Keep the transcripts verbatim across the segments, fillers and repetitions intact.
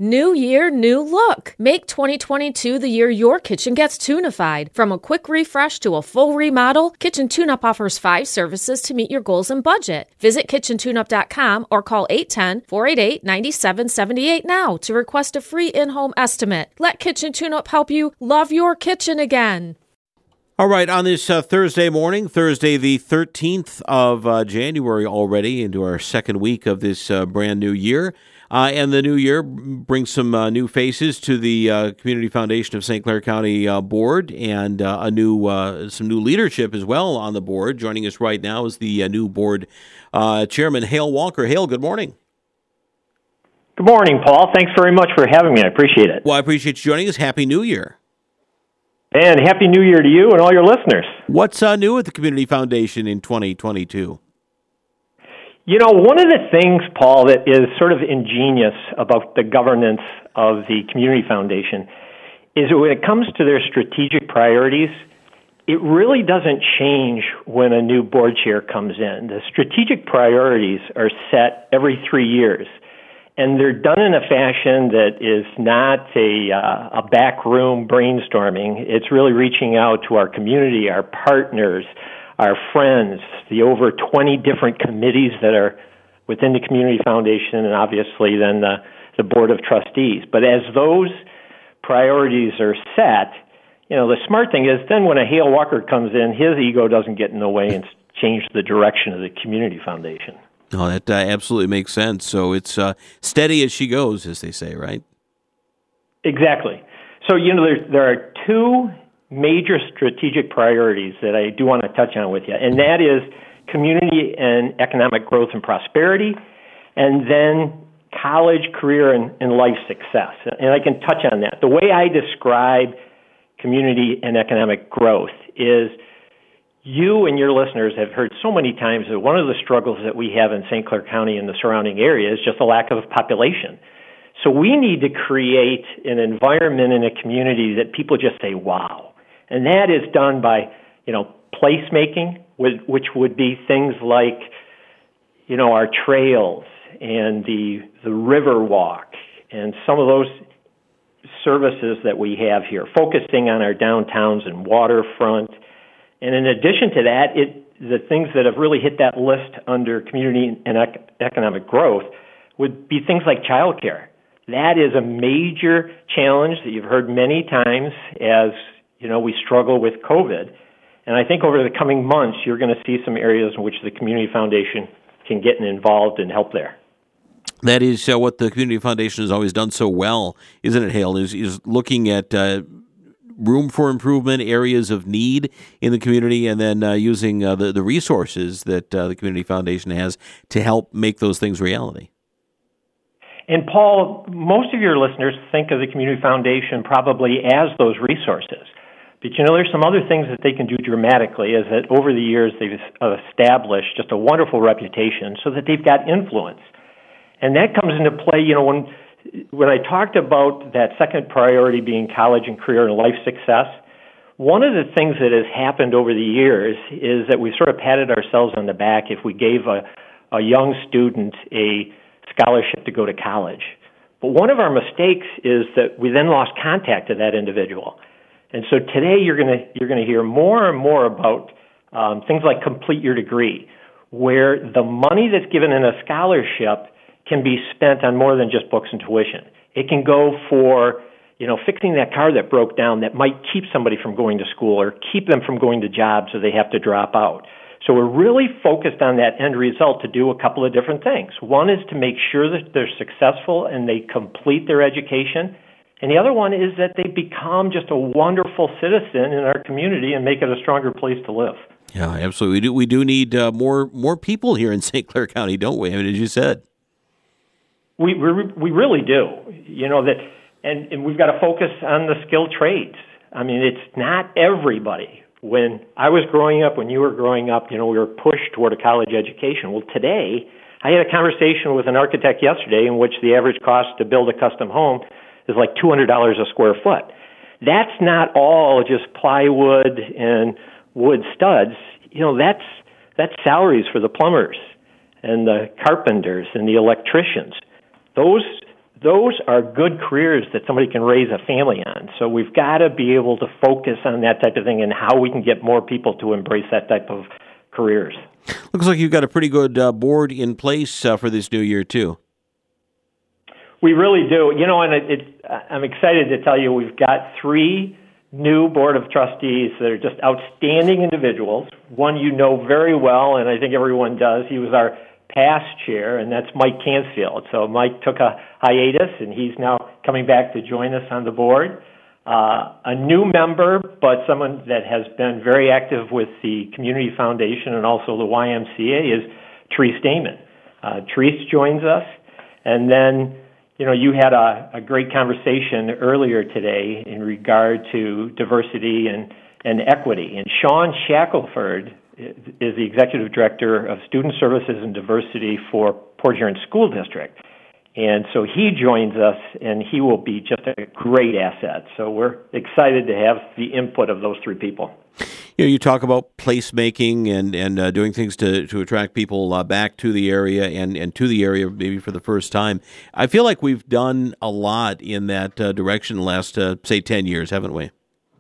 New year, new look. Make twenty twenty-two the year your kitchen gets tunified. From a quick refresh to a full remodel, Kitchen TuneUp offers five services to meet your goals and budget. Visit kitchen tune up dot com or call eight one zero, four eight eight, nine seven seven eight now to request a free in-home estimate. Let Kitchen TuneUp help you love your kitchen again. All right, on this uh, Thursday morning, Thursday the thirteenth of uh, January already, into our second week of this uh, brand new year. Uh, and the new year brings some uh, new faces to the uh, Community Foundation of Saint Clair County uh, board, and uh, a new uh, some new leadership as well on the board. Joining us right now is the uh, new board uh, chairman, Hale Walker. Hale, good morning. Good morning, Paul. Thanks very much for having me. I appreciate it. Well, I appreciate you joining us. Happy New Year. And Happy New Year to you and all your listeners. What's uh, new at the Community Foundation in twenty twenty-two? You know, one of the things, Paul, that is sort of ingenious about the governance of the Community Foundation is that when it comes to their strategic priorities, it really doesn't change when a new board chair comes in. The strategic priorities are set every three years, and they're done in a fashion that is not a, uh, a backroom brainstorming. It's really reaching out to our community, our partners, our friends, the over twenty different committees that are within the Community Foundation, and obviously then the, the Board of Trustees. But as those priorities are set, you know, the smart thing is then when a Hale Walker comes in, his ego doesn't get in the way and change the direction of the Community Foundation. Oh, that uh, absolutely makes sense. So it's uh, steady as she goes, as they say, right? Exactly. So, you know, there, there are two major strategic priorities that I do want to touch on with you, and that is community and economic growth and prosperity, and then college, career, and, and life success. And I can touch on that. The way I describe community and economic growth is you and your listeners have heard so many times that one of the struggles that we have in Saint Clair County and the surrounding area is just a lack of population. So we need to create an environment in a community that people just say, wow. And that is done by, you know, placemaking, which would be things like, you know, our trails and the the river walk and some of those services that we have here, focusing on our downtowns and waterfront. And in addition to that, it the things that have really hit that list under community and ec- economic growth would be things like childcare. That is a major challenge that you've heard many times as you know, we struggle with COVID. And I think over the coming months, you're going to see some areas in which the Community Foundation can get involved and help there. That is uh, what the Community Foundation has always done so well, isn't it, Hale, is, is looking at uh, room for improvement, areas of need in the community, and then uh, using uh, the, the resources that uh, the Community Foundation has to help make those things reality. And Paul, most of your listeners think of the Community Foundation probably as those resources. But, you know, there's some other things that they can do dramatically, is that over the years they've established just a wonderful reputation so that they've got influence. And that comes into play, you know, when when I talked about that second priority being college and career and life success, one of the things that has happened over the years is that we've sort of patted ourselves on the back if we gave a, a young student a scholarship to go to college. But one of our mistakes is that we then lost contact to that individual. And so today you're going to you're going to hear more and more about um, things like complete your degree, where the money that's given in a scholarship can be spent on more than just books and tuition. It can go for, you know, fixing that car that broke down that might keep somebody from going to school or keep them from going to jobs so they have to drop out. So we're really focused on that end result to do a couple of different things. One is to make sure that they're successful and they complete their education. And the other one is that they become just a wonderful citizen in our community and make it a stronger place to live. Yeah, absolutely. We do, we do need uh, more more people here in Saint Clair County, don't we? I mean, as you said. We we, we really do. You know, that, and, and we've got to focus on the skilled trades. I mean, it's not everybody. When I was growing up, when you were growing up, you know, we were pushed toward a college education. Well, today, I had a conversation with an architect yesterday in which the average cost to build a custom home is like two hundred dollars a square foot. That's not all just plywood and wood studs. You know, that's that's salaries for the plumbers and the carpenters and the electricians. Those those are good careers that somebody can raise a family on. So we've got to be able to focus on that type of thing and how we can get more people to embrace that type of careers. Looks like you've got a pretty good uh, board in place uh, for this new year, too. We really do. You know, and it, it, I'm excited to tell you we've got three new board of trustees that are just outstanding individuals. One you know very well, and I think everyone does. He was our past chair, and that's Mike Cansfield. So Mike took a hiatus, and he's now coming back to join us on the board. Uh, a new member, but someone that has been very active with the Community Foundation and also the Y M C A is Therese Damon. Uh, Therese joins us, and then, you know, you had a, a great conversation earlier today in regard to diversity and, and equity. And Sean Shackelford is the Executive Director of Student Services and Diversity for Port Huron School District. And so he joins us, and he will be just a great asset. So we're excited to have the input of those three people. You know, you talk about placemaking and and uh, doing things to, to attract people uh, back to the area and, and to the area maybe for the first time. I feel like we've done a lot in that uh, direction the last, uh, say, ten years, haven't we?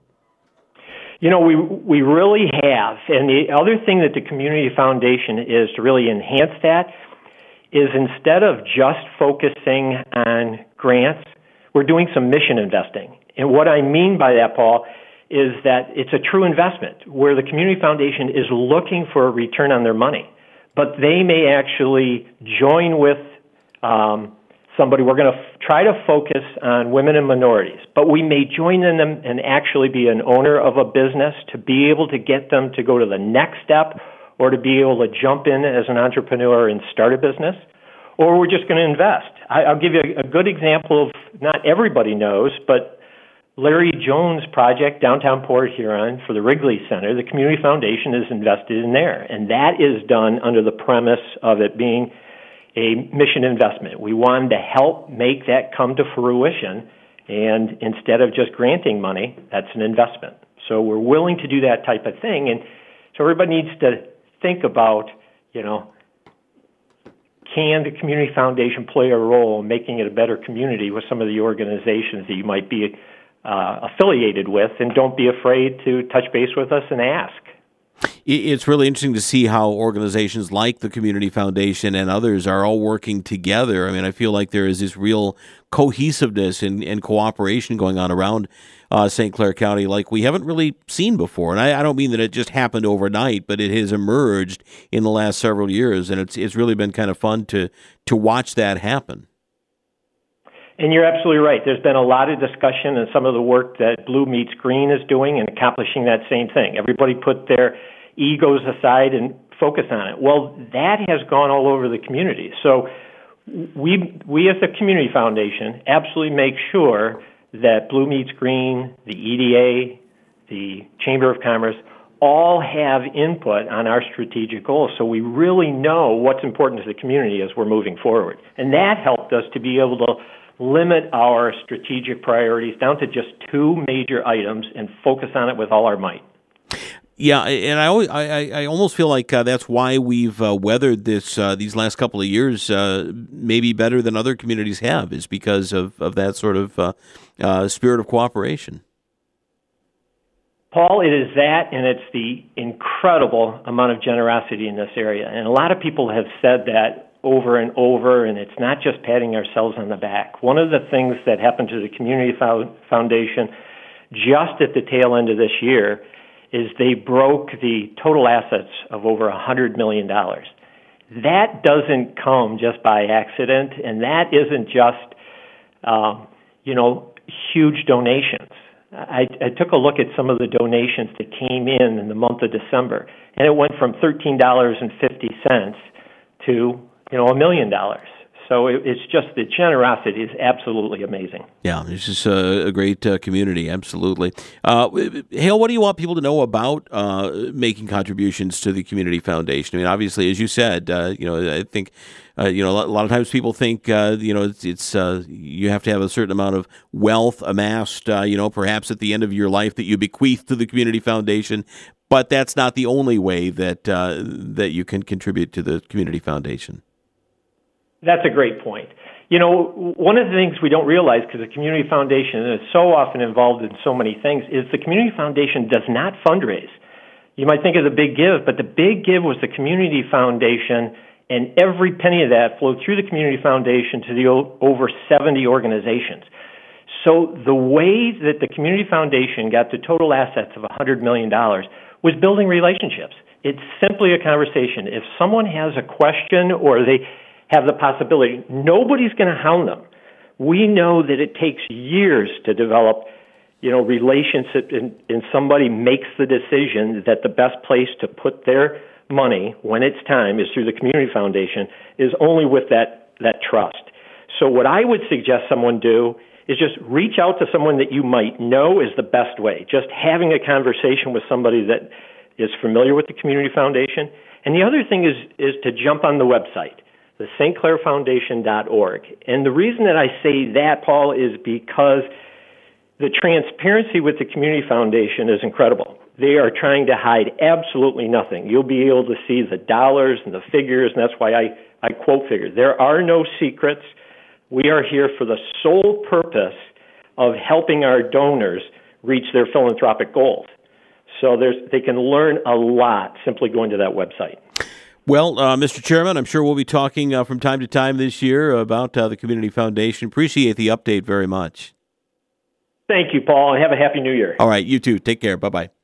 You know, we we really have. And the other thing that the Community Foundation is to really enhance that is instead of just focusing on grants, we're doing some mission investing. And what I mean by that, Paul, is that it's a true investment where the Community Foundation is looking for a return on their money. But they may actually join with um, somebody. We're going to f- try to focus on women and minorities, but we may join in them and actually be an owner of a business to be able to get them to go to the next step or to be able to jump in as an entrepreneur and start a business, or we're just going to invest. I, I'll give you a, a good example of, not everybody knows, but Larry Jones' project, downtown Port Huron, for the Wrigley Center, the Community Foundation is invested in there, and that is done under the premise of it being a mission investment. We wanted to help make that come to fruition, and instead of just granting money, that's an investment. So we're willing to do that type of thing, and so everybody needs to think about, you know, can the Community Foundation play a role in making it a better community with some of the organizations that you might be uh, affiliated with, and don't be afraid to touch base with us and ask. It's really interesting to see how organizations like the Community Foundation and others are all working together. I mean, I feel like there is this real cohesiveness and, and cooperation going on around uh, Saint Clair County like we haven't really seen before. And I, I don't mean that it just happened overnight, but it has emerged in the last several years, and it's it's really been kind of fun to to watch that happen. And you're absolutely right. There's been a lot of discussion and some of the work that Blue Meets Green is doing and accomplishing that same thing. Everybody put their egos aside and focus on it. Well, that has gone all over the community. So we, we as a community foundation absolutely make sure that Blue Meets Green, the E D A, the Chamber of Commerce, all have input on our strategic goals. So we really know what's important to the community as we're moving forward. And that helped us to be able to limit our strategic priorities down to just two major items and focus on it with all our might. Yeah, and I always, I, I almost feel like uh, that's why we've uh, weathered this uh, these last couple of years uh, maybe better than other communities have, is because of, of that sort of uh, uh, spirit of cooperation. Paul, it is that, and it's the incredible amount of generosity in this area. And a lot of people have said that over and over, and it's not just patting ourselves on the back. One of the things that happened to the Community Foundation just at the tail end of this year is they broke the total assets of over one hundred million dollars. That doesn't come just by accident, and that isn't just, um, you know, huge donations. I, I took a look at some of the donations that came in in the month of December, and it went from thirteen dollars and fifty cents to, you know, a million dollars. So it, it's just the generosity is absolutely amazing. Yeah, it's just a, a great uh, community, absolutely. Uh, Hale, what do you want people to know about uh, making contributions to the Community Foundation? I mean, obviously, as you said, uh, you know, I think, uh, you know, a lot, a lot of times people think, uh, you know, it's, it's uh, you have to have a certain amount of wealth amassed, uh, you know, perhaps at the end of your life that you bequeath to the Community Foundation. But that's not the only way that uh, that you can contribute to the Community Foundation. That's a great point. you know, one of the things we don't realize, because the Community Foundation is so often involved in so many things, is the Community Foundation does not fundraise. You might think of the Big Give, but the Big Give was the Community Foundation, and every penny of that flowed through the Community Foundation to the o- over seventy organizations. So the way that the Community Foundation got to total assets of one hundred million dollars was building relationships. It's simply a conversation. If someone has a question or they have the possibility, nobody's going to hound them. We know that it takes years to develop, you know, relationship, and, and somebody makes the decision that the best place to put their money when it's time is through the Community Foundation, is only with that, that trust. So what I would suggest someone do is just reach out to someone that you might know is the best way. Just having a conversation with somebody that is familiar with the Community Foundation. And the other thing is, is to jump on the website, the Saint Clair Foundation dot org. And the reason that I say that, Paul, is because the transparency with the Community Foundation is incredible. They are trying to hide absolutely nothing. You'll be able to see the dollars and the figures, and that's why I, I quote figures. There are no secrets. We are here for the sole purpose of helping our donors reach their philanthropic goals. So there's, they can learn a lot simply going to that website. Well, uh, Mister Chairman, I'm sure we'll be talking uh, from time to time this year about uh, the Community Foundation. Appreciate the update very much. Thank you, Paul, and have a happy new year. All right, you too. Take care. Bye-bye.